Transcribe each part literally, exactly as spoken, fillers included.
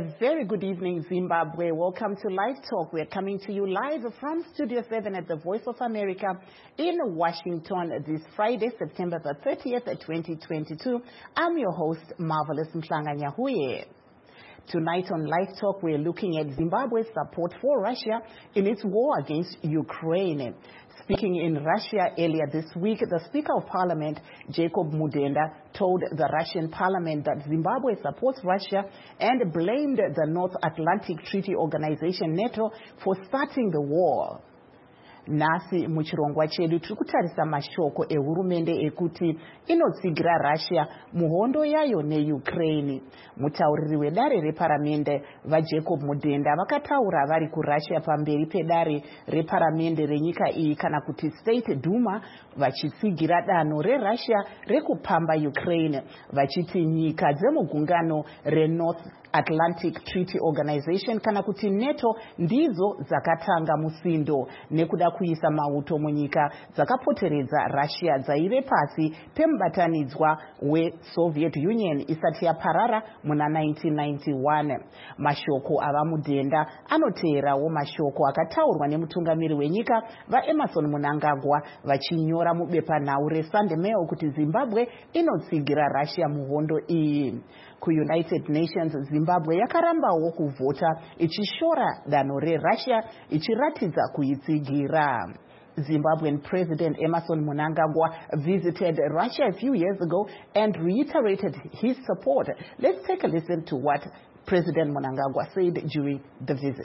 A very good evening, Zimbabwe. Welcome to Live Talk. We're coming to you live from Studio seven at the Voice of America in Washington this Friday, September the thirtieth, twenty twenty-two. I'm your host, Marvelous Mhlanga Nyahuye. Tonight on Live Talk, we're looking at Zimbabwe's support for Russia in its war against Ukraine. Speaking in Russia earlier this week, the Speaker of Parliament, Jacob Mudenda, told the Russian Parliament that Zimbabwe supports Russia and blamed the North Atlantic Treaty Organization, NATO, for starting the war. Nasi muchirongwa chedu tikutarisa mashoko ehurumende ekuti inotsigira Russia muhondo yayo neUkraine. Mutauriri wedare reparamende vaJacob Mudenda vakataura vari kuRussia pamberi pedare reparamende renyika iyi kana kuti State Duma vachitsigira danho reRussia rekupamba Ukraine vachiti nyika dzemugungano reNorth Atlantic Treaty Organization kana kuti NATO ndizo dzakatanga musindo nekuda kuisa mauto munyika dzakapoteredza Russia dzaive pasi pemubatanidzwa weSoviet Union isati yaparara muna nineteen ninety-one. Mashoko ava Mudenda anoteerawo mashoko akataurwa nemutungamiri wenyika vaEmmerson Mnangagwa vachinyora mubepanhau reSunday Mail kuti Zimbabwe inotsigira Russia muhondo iyi. Ku-United Nations, Zimbabwe yakarambawo kuvhota ichishora danho reRussia ichiratidza kuitsigira. Zimbabwean President Emmerson Mnangagwa visited Russia a few years ago and reiterated his support. Let's take a listen to what President Mnangagwa said during the visit.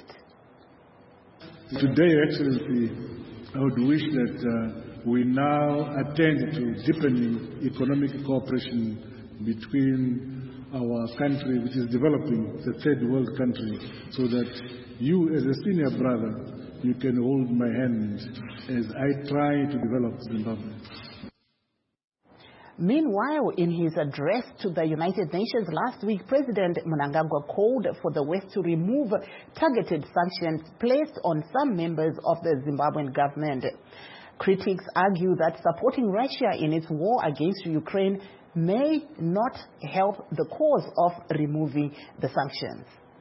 Today, Excellency, I would wish that uh, we now attend to deepening economic cooperation between our country, which is developing, the third world country, so that you, as a senior brother, you can hold my hand as I try to develop Zimbabwe. Meanwhile, in his address to the United Nations last week, President Mnangagwa called for the West to remove targeted sanctions placed on some members of the Zimbabwean government. Critics argue that supporting Russia in its war against Ukraine may not help the cause of removing the sanctions.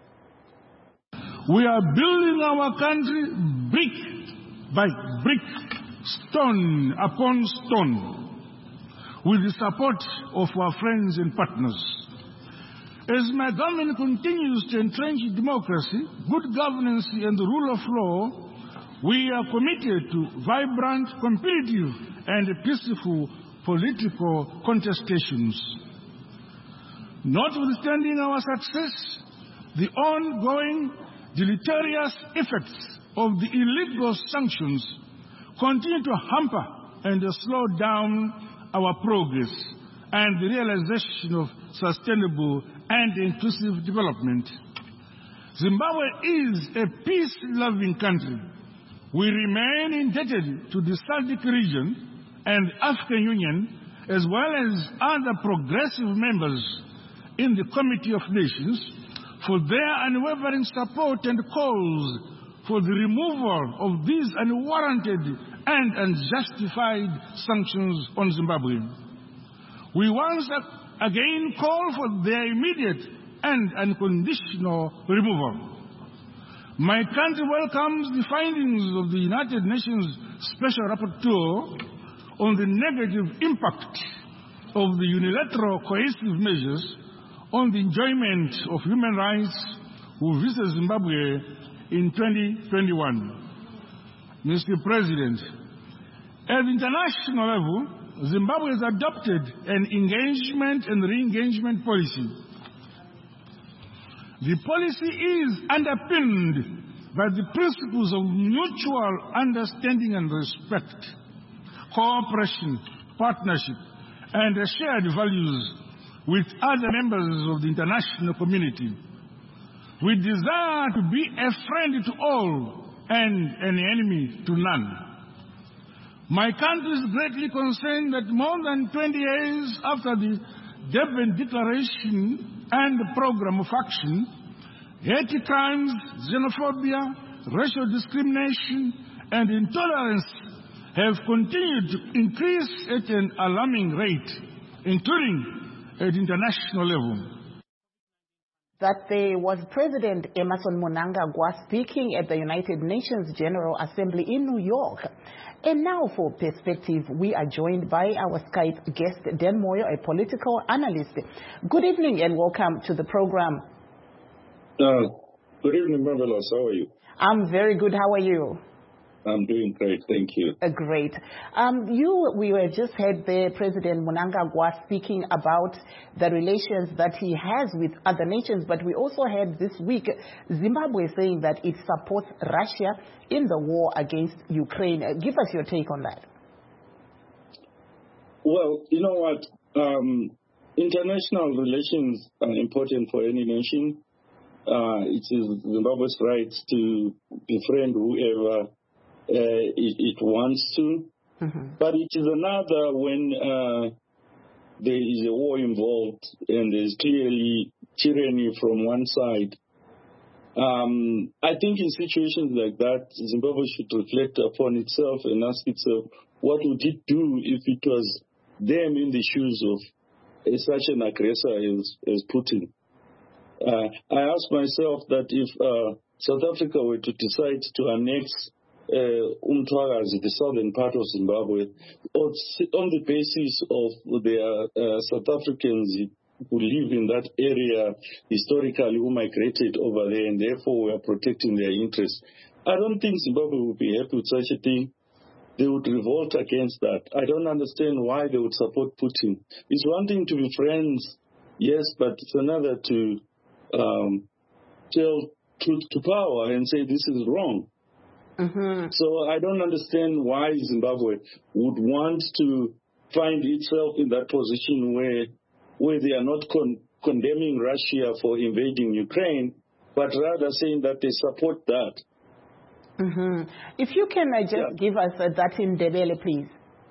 We are building our country brick by brick, stone upon stone, with the support of our friends and partners. As my government continues to entrench democracy, good governance and the rule of law, we are committed to vibrant, competitive and peaceful political contestations. Notwithstanding our success, the ongoing deleterious effects of the illegal sanctions continue to hamper and slow down our progress and the realization of sustainable and inclusive development. Zimbabwe is a peace-loving country. We remain indebted to the SADC region and African Union, as well as other progressive members in the Committee of Nations, for their unwavering support and calls for the removal of these unwarranted and unjustified sanctions on Zimbabwe. We once again call for their immediate and unconditional removal. My country welcomes the findings of the United Nations Special Rapporteur on the negative impact of the unilateral coercive measures on the enjoyment of human rights who visited Zimbabwe in twenty twenty-one. Mister President, at the international level, Zimbabwe has adopted an engagement and re-engagement policy. The policy is underpinned by the principles of mutual understanding and respect, cooperation, partnership, and shared values with other members of the international community. We desire to be a friend to all and an enemy to none. My country is greatly concerned that more than twenty years after the Durban Declaration and the Program of Action, hate crimes, xenophobia, racial discrimination, and intolerance have continued to increase at an alarming rate, including at international level. that there was President Emmerson Mnangagwa speaking at the United Nations General Assembly in New York. And now for Perspective, we are joined by our Skype guest, Dan Moyo, a political analyst. Good evening and welcome to the program. Uh, good evening, Marvelous. How are you? I'm very good. How are you? I'm doing great, thank you. Uh, great. Um, you, we were just had the President Mnangagwa speaking about the relations that he has with other nations, but we also had this week Zimbabwe saying that it supports Russia in the war against Ukraine. Uh, give us your take on that. Well, you know what? Um, international relations are important for any nation. Uh, it is Zimbabwe's right to befriend whoever Uh, it, it wants to, mm-hmm. But it is another when uh, there is a war involved and there's clearly tyranny from one side. Um, I think in situations like that, Zimbabwe should reflect upon itself and ask itself, what would it do if it was them in the shoes of uh, such an aggressor as, as Putin? Uh, I ask myself that if uh, South Africa were to decide to annex Uh, Umtwagazi, the southern part of Zimbabwe, on the basis of their uh, South Africans who live in that area historically who migrated over there and therefore were protecting their interests. I don't think Zimbabwe would be happy with such a thing. They would revolt against that. I don't understand why they would support Putin. It's one thing to be friends, yes, but it's another to um, tell truth to power and say this is wrong. Mm-hmm. So I don't understand why Zimbabwe would want to find itself in that position where where they are not con- condemning Russia for invading Ukraine, but rather saying that they support that. Mm-hmm. If you can uh, just yeah. give us uh, that in Ndebele, please.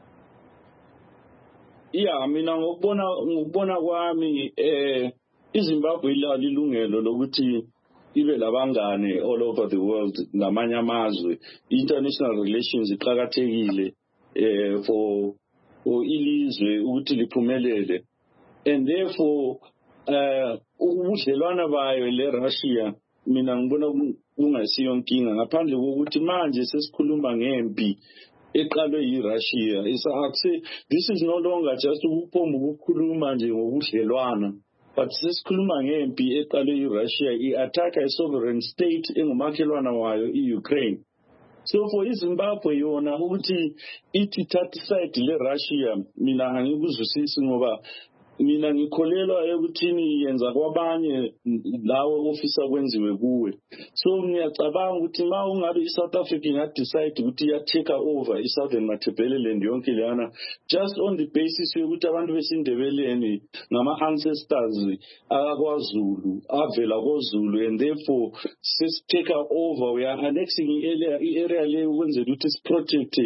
Yeah, I mean, ngokubona kwami eh iZimbabwe ililungelo lokuthi ibe labangane all over the world namanye amazwe. International relations iqhakathekile eh for for ilizwe ukuthi liphumelele, and therefore uh ubudlelwana bayo le Russia mina ngibona kungasiyo nkinga ngaphandle kokuthi manje sesikhuluma ngempi eqalwe yiRussia. This is no longer just ukuphomba ukukhuluma nje ngobudlelwana, but sesikhuluma ngempi eqalwe yiRussia i-attack a sovereign state engumakhelwana wayo i-Ukraine. So for iZimbabwe yona ukuthi ithi thatha side le-Russia mina angikuzwisisi ngoba mina ngikholelwa ekuthini yenza kwabanye lawo ofisa kwenziwe kuwe. So ngiyacabanga ukuthi ma ungabe iSouth Africa ingadecide ukuthi iya take over iSouthern Matabeleland yonke lana just on the basis yokuthi abantu besindebeleni ngama ancestors akwaZulu avela koZulu, and therefore sis take over, we are annexing i-area i-area le ukwenzela ukuthi siprotect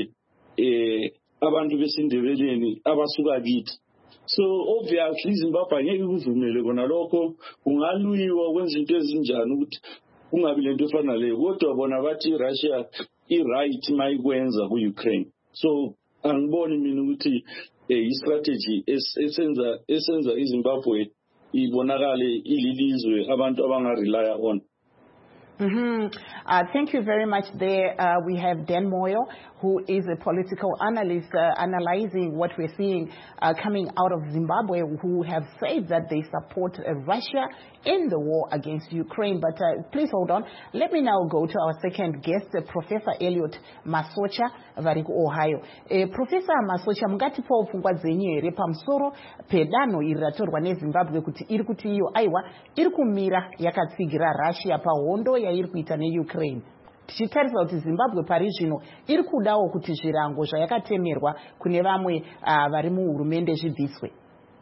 eh abantu besindebeleni abasuka kithi. So obviously Zimbabwe angeke kuvumele kona lokho, kungaluyiwa kwenza into ezinjani ukuthi kungabi lento efana leyo, kodwa bona bathi Russia i-right mayikwenza ku-Ukraine. So angiboni mina ukuthi i-strategy esenza esenza iZimbabwe ibonakale ililizwe abantu abangarelya on. Mm-hmm. Uh, thank you very much. There uh, we have Dan Moyo, who is a political analyst uh, analyzing what we're seeing uh, coming out of Zimbabwe, who have said that they support uh, Russia in the war against Ukraine. But uh, please hold on. Let me now go to our second guest, uh, Professor Elliot Masocha, Variku, Ohio. Uh, Professor Masocha, mungati po ufungwa zenye ere pamsoro pedano iratorwa ne Zimbabwe kuti iri kuti iyo aiwa iri kumira yakatsigira Russia pa hondo ya iri kuita ne Ukraine. Tichitarisa kuti Zimbabwe pari zvino iri kudawo kuti zvirango zvayakatemerwa kune vamwe uh, vari muhurumende zvibviswe.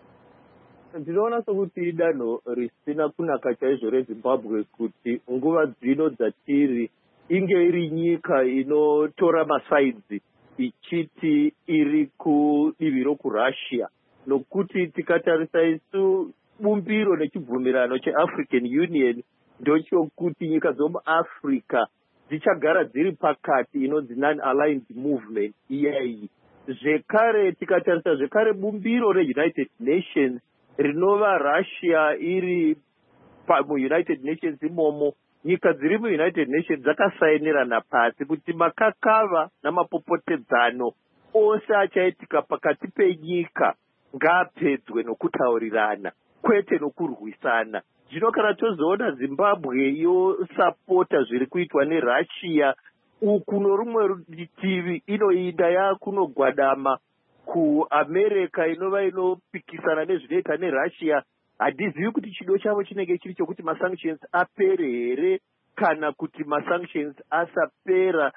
Ndinoona sokuti danho risina kunaka chaizvo reZimbabwe kuti nguva dzino dzatiri inge iri nyika inotora masaidzi ichiti iri kudivi rokuRussia, nokuti tikatarisa isu bumbiro nechibvumirano cheAfrican Union ndochokuti nyika dzomuAfrica dzichagara dziri pakati inonzi non-aligned movement iyayi. Zvekare tikatarisa zvekare bumbiro reUnited Nations rinova Russia iri muunited nations imomo nyika dziri muunited nations dzakasainirana pasi kuti makakava namapopotedzano ose achaitika pakati penyika ngaapedzwe nokutaurirana kwete nokurwisana. Zvino kana tozoona Zimbabwe yosapota zviri kuitwa neRussia uku norumwe rutivi inoinda yakunogwadama kuAmerica inova inopikisana nezvinoita neRussia, handizivi kuti chido chavo chinenge chiri chokuti masanctions apere here kana kuti masanctions asapera,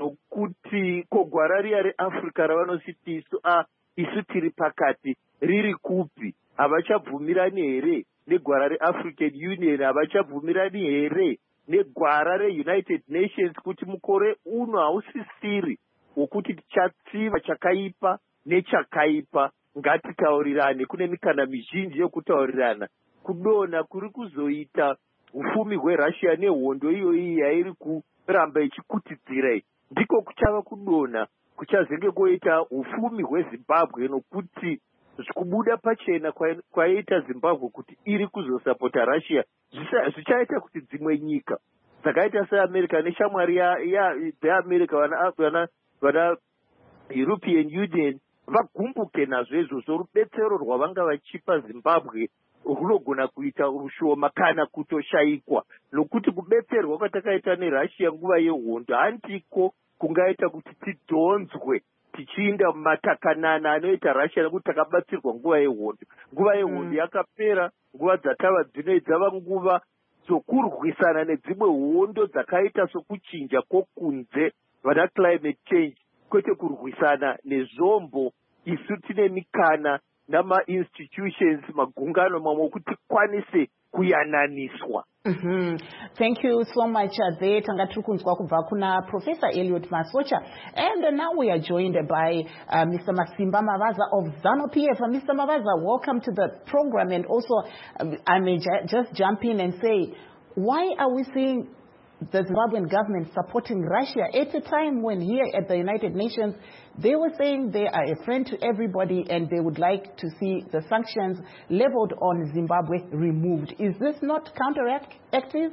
nokuti kogwara riya reAfrica ravanositi isu a isu tiri pakati riri kupi? Havachabvumirani here negwara reAfrican Union? Havachabvumirani here negwara reUnited Nations kuti mukore uno hausisiri wokuti tichatsiva chakaipa nechakaipa? Ngatitaurirane, kune mikana mizhinji yokutaurirana. Kudona kuri kuzoita ufumi hweRussia nehondo iyoyi yairi kuramba ichikutidzira ndiko kuchava kudona kuchazenge kuita ufumi hweZimbabwe, nokuti zvikubuda pachena kwaita Zimbabwe kuti iri kuzosapota Russia zvichaita kuti dzimwe nyika dzakaita seAmerica neshamwari dzeAmerica vana vana European Union vagumbuke nazvo izvozvo. Rubetsero rwavanga vachipa Zimbabwe runogona kuita rushoma kana kutoshayikwa, nokuti kubetserwa kwatakaita neRussia nguva yehondo handiko kungaita kuti tidhonzwe tichiinda mumatakanana anoita Russia, nekuti takabatsirwa nguva yehondo. Nguva yehondo yakapera, nguva dzatava dzino dzava nguva dzokurwisana nedzimwe hondo dzakaita sokuchinja kwokunze, vana climate change, kwete kurwisana nezvombo. Isu tine mikana nama-institutions magungano mamwe kuti kwanise kuyananiswa. Mm-hmm. Thank you so much uh, there tanga tiri kunzwa kubva kuna Professor Elliot Masocha, and uh, now we are joined by uh, Mister Masimba Mavaza of ZANU-P F. Uh, Mister Mavaza, welcome to the program, and also uh, I may j- just jump in and say, why are we seeing the Zimbabwean government supporting Russia at a time when here at the United Nations they were saying they are a friend to everybody and they would like to see the sanctions leveled on Zimbabwe removed? Is this not counteractive?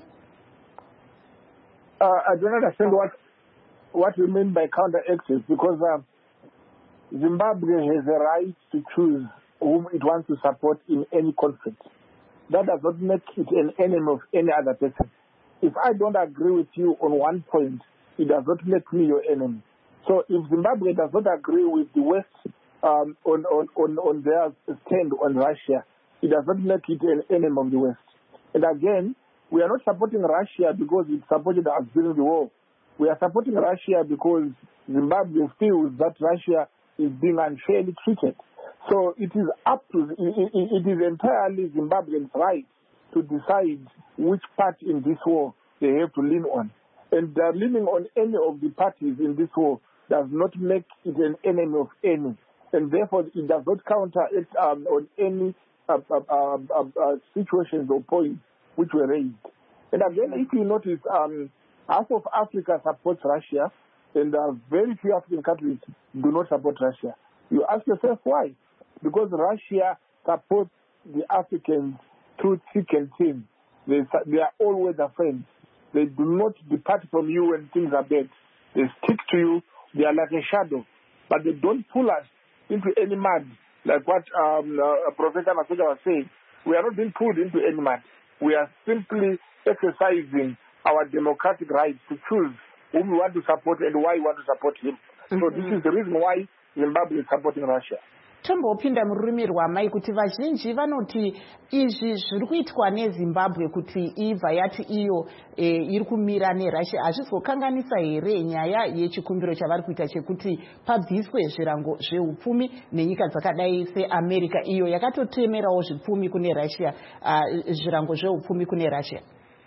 Uh, I don't understand what what you mean by counteractive, because uh, Zimbabwe has a right to choose whom it wants to support in any conflict. That does not make it an enemy of any other person. If I don't agree with you on one point, it does not make me your enemy. So if Zimbabwe does not agree with the West um, on, on, on, on their stand on Russia, it does not make it an enemy of the West. And again, we are not supporting Russia because it supported us during the war. We are supporting Russia because Zimbabwe feels that Russia is being unfairly treated. So it is up to, it, it is entirely Zimbabweans' right to decide which party in this war they have to lean on. And uh, leaning on any of the parties in this war does not make it an enemy of any. And therefore, it does not counteract um, on any uh, uh, uh, uh, uh, situations or points which were raised. And again, if you notice, um, half of Africa supports Russia, and uh, very few African countries do not support Russia. You ask yourself why? Because Russia supports the Africans through thick and thin. They, they are always their friends. They do not depart from you when things are bad. They stick to you. They are like a shadow. But they don't pull us into any mud, like what um, uh, Professor Masocha was saying. We are not being pulled into any mud. We are simply exercising our democratic right to choose whom we want to support and why we want to support him. Mm-hmm. So this is the reason why Zimbabwe is supporting Russia. Tombopinda mururimi rwamai kuti vazhinji vanoti izvi zviri kuitwa neZimbabwe kuti ibva yati iyo e, iri kumira neRussia hazvizokanganisa here nyaya yechikumbiro chavari kuita chekuti pabviswe zvirango zveupfumi nenyika dzakadai seAmerica iyo yakatotemerawo zvipfumi kune Russia, uh, zvirango zveupfumi kune Russia?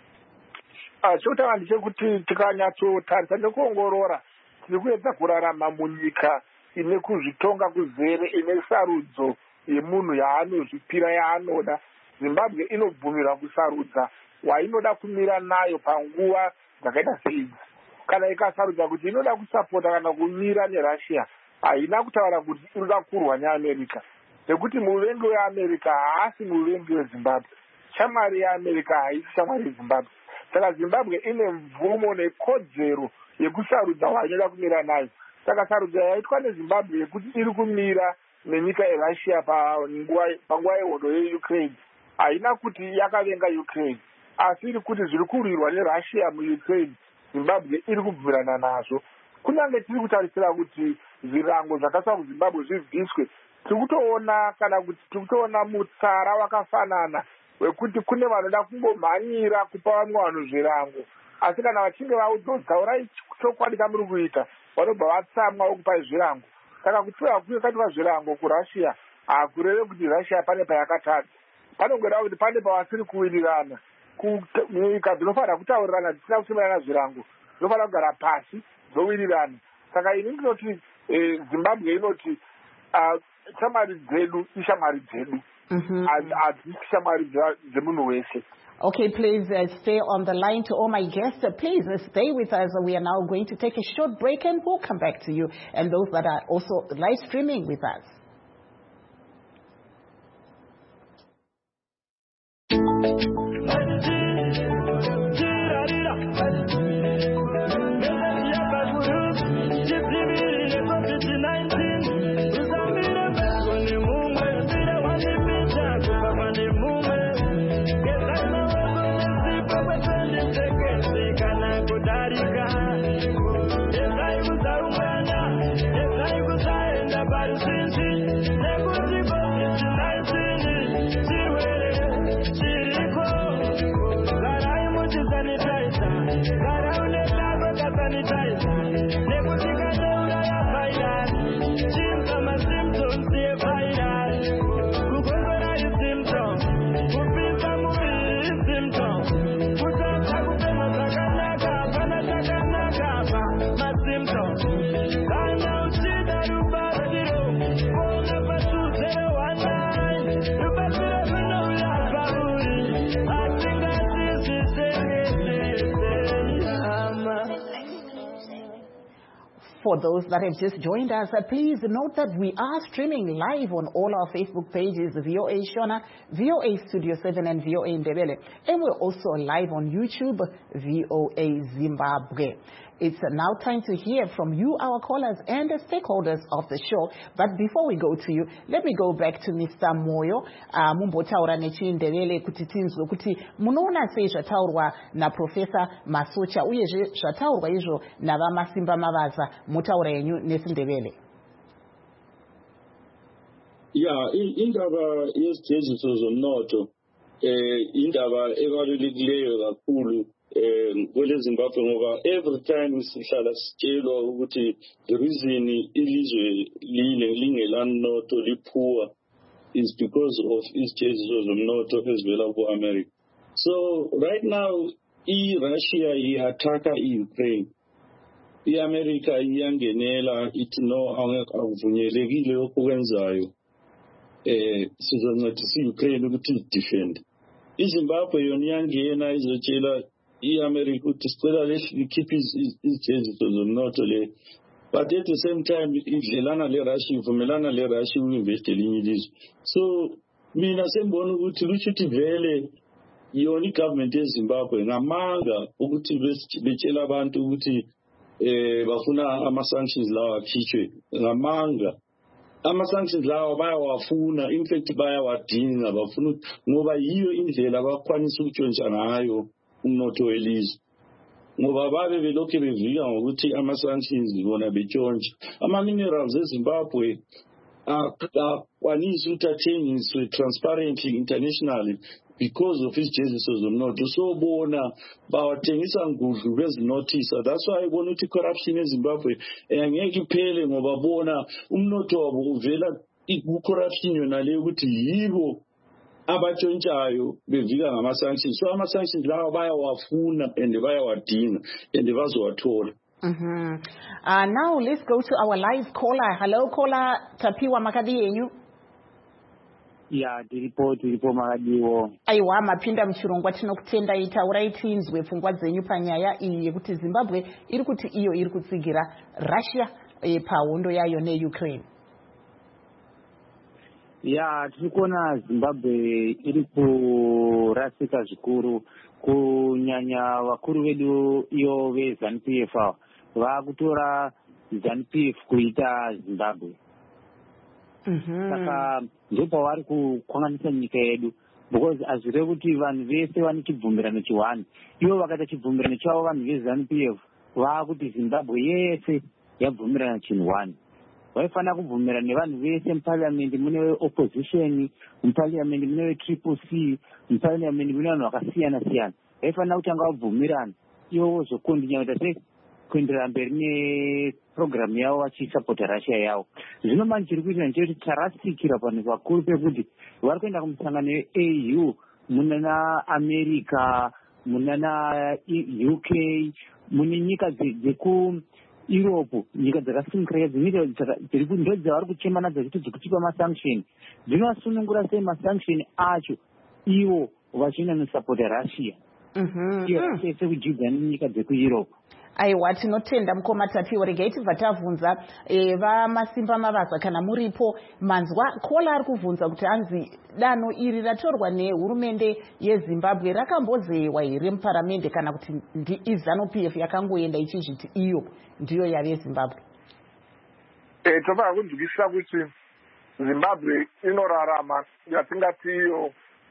Uh, chotanga ndechekuti tikanyatsotarisa nekuongorora tiri kuedza kurarama munyika ine kuzvitonga kuzere, ine sarudzo yemunhu yaanozvipira yaanoda. Zimbabwe inobvumirwa kusarudza wainoda kumira nayo panguva dzakaita seidzi. Kana ikasarudza kuti inoda kusapota kana kumira neRussia, haina kutaura kuti inoda kurwa neAmerica, nekuti muvengi weAmerica haasi muvengi weZimbabwe. shamwari yeamerica haisi shamwari yezimbabwe. Saka zimbabwe ine mvumo nekodzero yekusarudza wainoda kumira nayo. Saka sarudzo yaitwa nezimbabwe yekuti iri kumira nenyika yerussia panguva yehondo yeukraine haina kuti yakavenga ukraine, asi iri kuti zviri kurwirwa nerussia muukraine zimbabwe iri kubvumirana nazvo. Kunyange tiri kutarisira kuti zvirango zvakaiswa muzimbabwe zvibviswe, tiri kutoona kana kuti tiri kutoona mutsara wakafanana wekuti kune vanoda kungomhanyira kupa vamwe vanhu zvirango, asi kana vachinge vaudzwa dzaurai chokwadi kamuri kuita vanobva vatsamwa wokupai zvirango. Saka kutsiva kwakaitwa zvirango kurussia hakureve kuti russia pane payakatadza, panongoda kuti pane pavasiri kuwirirana. Nyika dzinofanira kutaurirana dzisina kusimirana zvirango, dzinofanira kugara pasi dzowirirana. Saka ini ndinoti zimbabwe inoti shamwari dzedu ishamwari dzedu, hadzisi shamwari dzemunhu wese. Okay, please uh, stay on the line. To all my guests, uh, please uh, stay with us. We are now going to take a short break and we'll come back to you and those that are also live streaming with us. For those that have just joined us, uh, please note that we are streaming live on all our Facebook pages, V O A Shona, V O A Studio seven and V O A Ndebele. And we're also live on YouTube, V O A Zimbabwe. It's now time to hear from you, our callers and the stakeholders of the show. But before we go to you, let me go back to Mister Moyo. Mumbotaura nechindevele kuti tinzwe kuti munoona sei zvataurwa na Professor Masocha uyezve zvataurwa izvo navamasimba mavaza, mutaura yenyu nesindevele. Yeah, indaba yezijeziso zomnotho eh indaba ebalulekileyo kakhulu eh kwele Zimbabwe ngoba every time sihlala sitshelwa ukuthi the reason ilizwe lile lingelanotho liphuwa is because of izijeziso zomnotho ezivela ku-America. So right now i-Russia i-attacka i-Ukraine, i-America iyangenela ithi no akuvunyelekile lokhu kwenzayo. Eh sizoncedisa i-Ukraine ukuthi defend. iZimbabwe yona iyangena izotshela i-America ukuthi sicela likhiphe izijeziso zomnotho le, but at the same time idlelana le-Russia, ivumelana le-Russia uku-invest elinye ilizwe. So mina sembona ukuthi kushuthi vele yona i-government yeZimbabwe ngamanga ukuthi betshela abantu ukuthi eh bafuna ama-sanctions lawa akhishwe ngamanga. Ama-sanctions lawa bayawafuna, in fact bayawadinga, bafuna ngoba yiyo indlela abakwanisa ukutshontsha ngayo umnotho welizwe. Ngoba babe belokhu bevika ngokuthi ama-sanctions bona betshontsha. Ama-minerals eZimbabwe akwanisa ukuthi athengiswe transparently internationally because of izijeziso zomnotho. So bona bawathengisa ngudlu bezinothisa. That's why bona ukuthi corruption eZimbabwe angeke iphele ngoba bona umnotho wabo uvela ku-corruption yona le ukuthi yibo abatshontshayo bevika ngama-sanctions. So ama-sanctions lawa bayawafuna and bayawadinga and bazowathola. Mm-hmm. Uh, now let's go to our live caller. Hello caller, Tapiwa Makadi yenyu. Ya tiripo tiripo Makadiwo. Aiwa mapinda mchirongwa tinokutenda itaurai tinzwe pfungwa dzenyu panyaya iyi yekuti Zimbabwe iri kuti iyo iri kutsigira Russia e, pahondo yayo neUkraine. ya tiri kuona Zimbabwe iri kurasika zvikuru, kunyanya vakuru vedu iyo veZANU P F ava vakutora ZANU P F kuita Zimbabwe. Saka ndopavari kukwanganisa nyika yedu, because hazvirevi kuti vanhu vese vane chibvumirano chiwani. Ivo vakaita chibvumirano chavo vanhu veZANU P F vakuti Zimbabwe yese yabvumirana chinhu wani. Vaifanira kubvumirana nevanhu vese muparliament mune opposition, muparliament mune triple C, muparliament mune vanhu vakasiyana siyana. Vaifanira kutanga vabvumirana ivo vozokondinya kuita sei kuenderera mberi neprogramu yavo vachisapota Russia yavo. Zvino manje chiri kuita ndechekuti tarasikira panhu pakuru pekuti vari kuenda kumusangano ye-A U muna America, muna U K, mune nyika dzeku Europe, nyika dzakasimukira dzinyika dziri ndo dzavari kuchema nadzo kuti dzikutipa masanction. Dzinovasunungura sei masanction acho ivo vachienda nosapota Russia iyo chese kujidza nenyika dzekuEurope. Aiwa, tinotenda mukoma Tapiwa. Regai tibva tabvunza vamasimba mavazva kana muripo manzwa kola ari kubvunza kuti hanzi danho iri ratorwa nehurumende yeZimbabwe rakambozewa here muparamende kana kuti iZANU P F yakangoenda ichizviti iyo ndiyo yave Zimbabwe. Eh, topa kunzwisisa kuti Zimbabwe inorarama yatingati iyo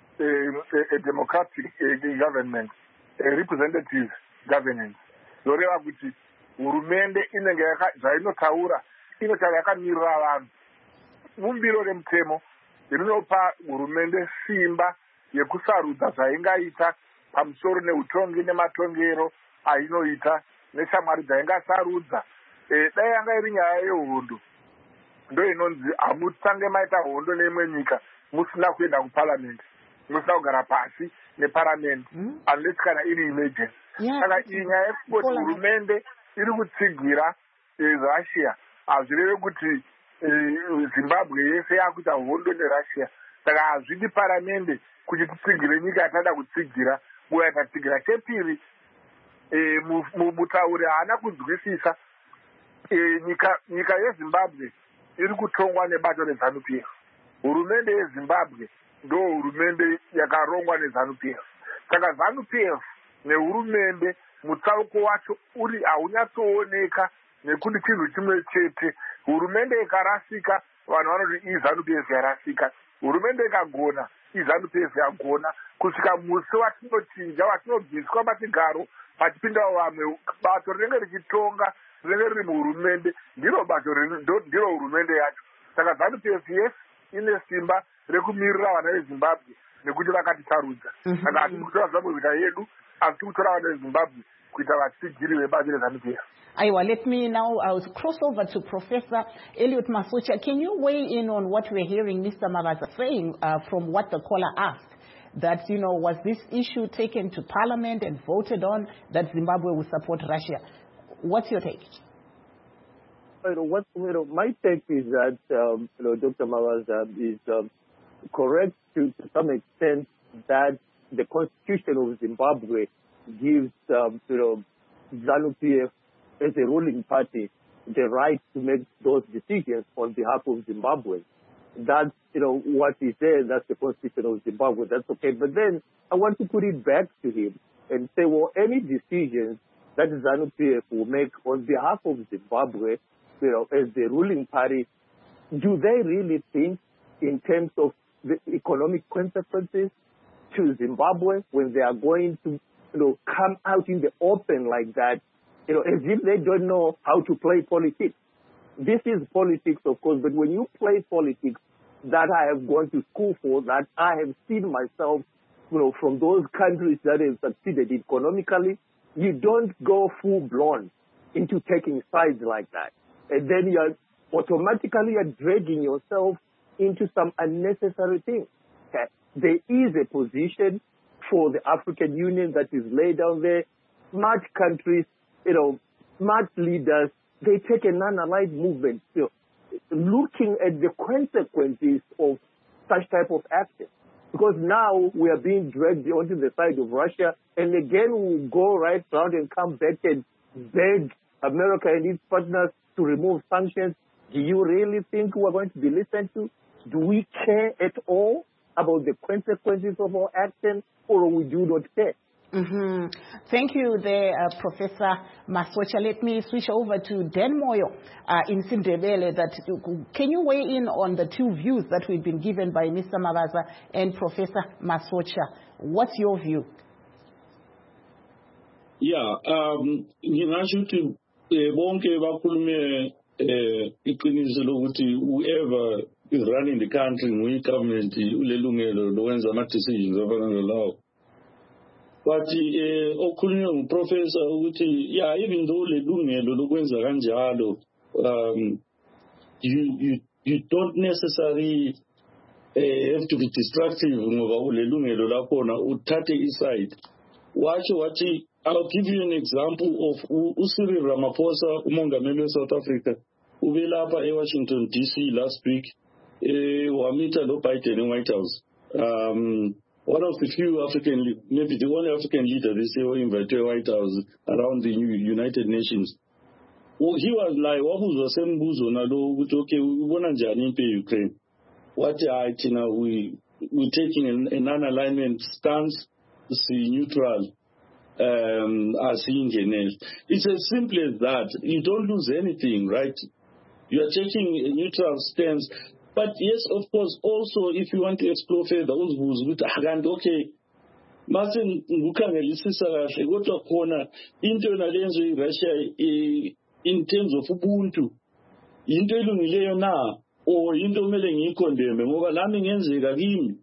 a democratic government, a representative governance. Zoreva kuti hurumende inenge zvainotaura inotaura yakamirira vanhu. Bumbiro remutemo rinopa hurumende simba yekusarudza zvaingaita pamusoro neutongi nematongero ainoita neshamwari dzaingasarudza. E, dai yanga iri nyaya yehondo ndo inonzi hamutange maita hondo neimwe nyika musina kuenda kuparliament, musina kugara pasi neparliament mm. unless kana iri emergency. Saka iyi nyaya yekutoti hurumende iri kutsigira Russia hazvireve kuti Zimbabwe yese yakuita hondo neRussia. Saka hazvidi paramende kuti titsigire nyika yatada kutsigira uye yatatsigira. Chepiri, mutauri haana kunzwisisa nyika yeZimbabwe iri kutongwa nebato reZANU P F. Hurumende yeZimbabwe ndo hurumende yakarongwa neZANU P F. Saka ZANU P F nehurumende mutsauko wacho uri haunyatsooneka nekuti chinhu chimwe chete. Hurumende ikarasika vanhu vanoti iZANU P F yarasika, hurumende ikagona iZANU P F yagona, kusvika musi watinochinja watinobviswa pachigaro pachipinda vamwe bato rinenge richitonga rinenge riri muhurumende ndiro bato ndiro hurumende yacho. Saka ZANU P F yes ine simba rekumirira vana veZimbabwe nekuti vakatitarudza. Saka hatiri kutora Zimbabwe kuita yedu, asi kutora vana veZimbabwe kuita vatsigiri vebazi reZANU P F. Aiwa, let me now I'll cross over to Professor Eliot Masucha. Can you weigh in on what we're hearing Mister Mavaza saying uh, from what the caller asked? That, you know, was this issue taken to Parliament and voted on that Zimbabwe will support Russia? What's your take? You know, what, you know, my take is that, um, you know, Doctor Mavaza is um, correct to, to some extent that the constitution of Zimbabwe gives, um, you know, ZANU P F as a ruling party the right to make those decisions on behalf of Zimbabwe. That's, you know, what he says, that's the constitution of Zimbabwe, that's okay. But then I want to put it back to him and say, well, any decisions that ZANU P F will make on behalf of Zimbabwe, you know, as the ruling party, do they really think in terms of the economic consequences to Zimbabwe when they are going to, you know, come out in the open like that, you know, as if they don't know how to play politics? This is politics, of course, but when you play politics that I have gone to school for, that I have seen myself, you know, from those countries that have succeeded economically, you don't go full-blown into taking sides like that. And then you're automatically you're dragging yourself into some unnecessary things. Okay? There is a position for the African Union that is laid down there. Smart countries, you know, smart leaders, they take a non-aligned movement, you know, looking at the consequences of such type of action. Because now we are being dragged onto the side of Russia, and again we'll go right round and come back and beg America and its partners to remove sanctions. Do you really think we're going to be listened to? Do we care at all about the consequences of our action, or we do not care? Mm-hmm. Thank you there, uh, Professor Masocha. Let me switch over to Dan Moyo uh, in Sindebele. That, can you weigh in on the two views that we've been given by Mister Mavaza and Professor Masocha? What's your view? Yeah, um, ngingasho ukuthi bonke bakhulume iqiniso lokuthi whoever is running the country nguye government ulelungelo lokwenza ama decisions afana nalawo. But okhulunywe nguprofessor ukuthi yeah, even though lelungelo lokwenza kanjalo, um you you you don't necessarily uh, have to be destructive ngoba ulelungelo lakhona uthathe iside. Wacho wathi, I'll give you an example of uCyril Ramaphosa, umongameli South Africa, ubelapha eWashington D C last week, wamita lo Biden in White House. Um, one of the few African, maybe the only African leader this year who invited to White House around the United Nations. Well, he was like, wabuzwa sembuzo nalo ukuthi okay, ubona njani impi Ukraine? What I you know we we taking an, an non-alignment stance, see neutral. Um, as engineers. It's as simple as that. You don't lose anything, right? You are taking a neutral stance. But yes, of course, also if you want to explore further, okay, Martin ngukhangelisisa kahle kodwa khona into nalenzo iRussia in terms of ubuntu into elungileyo na or into kumele ngiyikondeme ngoba lami ngenzeka kimi.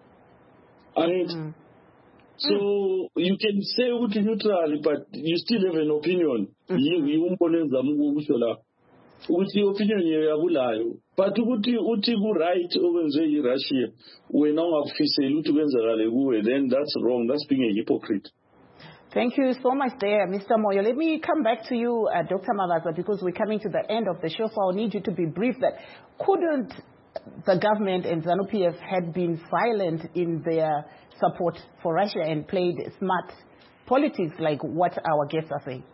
And so you can say ukuthi neutral, but you still have an opinion. Yiwumbolenza mukusho la. Ukuthi opinion yakulayo. But ukuthi uthi ku right okwenze iRussia wena ungakufisela ukuthi kwenzakale kuwe, then that's wrong. That's being a hypocrite. Thank you so much there, Mister Moyo. Let me come back to you, uh, Doctor Mavaza, because we're coming to the end of the show, so I'll need you to be brief. That couldn't the government and ZANU-P F had been silent in their support for Russia and played smart politics like what our guests are saying?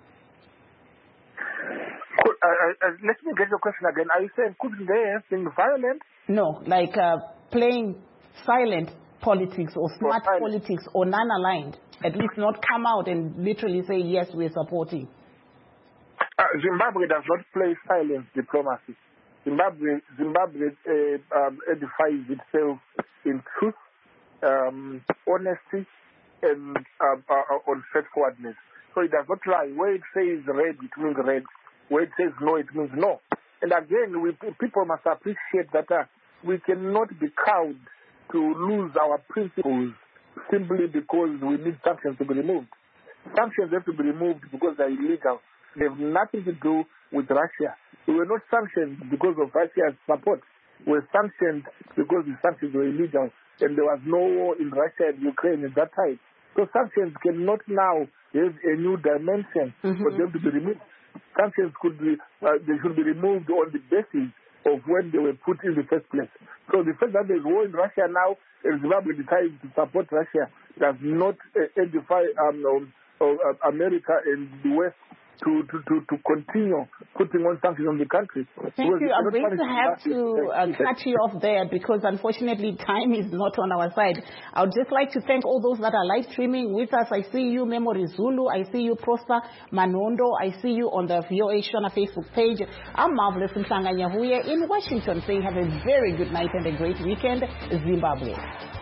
Uh, uh, let me get your question again. Are you saying couldn't they have been violent? No, like uh, playing silent politics or smart or politics or non-aligned. At least not come out and literally say, yes, we're supporting. Uh, Zimbabwe does not play silent diplomacy. Zimbabwe, Zimbabwe uh, um, edifies itself in truth, um, honesty, and uh, uh, on straightforwardness. So it does not lie. Where it says red, it means red. Where it says no, it means no. And again, we, people must appreciate that uh, we cannot be cowed to lose our principles simply because we need sanctions to be removed. Sanctions have to be removed because they're illegal. They have nothing to do with Russia. We were not sanctioned because of Russia's support. We were sanctioned because the sanctions were illegal and there was no war in Russia and Ukraine at that time. So sanctions cannot now have a new dimension mm-hmm. for them to be removed. Sanctions could be, uh, they should be removed on the basis of when they were put in the first place. So the fact that there's war in Russia now and Zimbabwe decides to support Russia does not uh, edify um, um, uh, America and the West to, to, to, to continue putting on sanctions on the country. Thank you. I'm going to have to uh, cut you off there because unfortunately time is not on our side. I would just like to thank all those that are live streaming with us. I see you, Memory Zulu. I see you, Prosper Manondo. I see you on the V O A Shona Facebook page. I'm Marvelous Mhlanga Nyavuye in Washington saying have a very good night and a great weekend, Zimbabwe.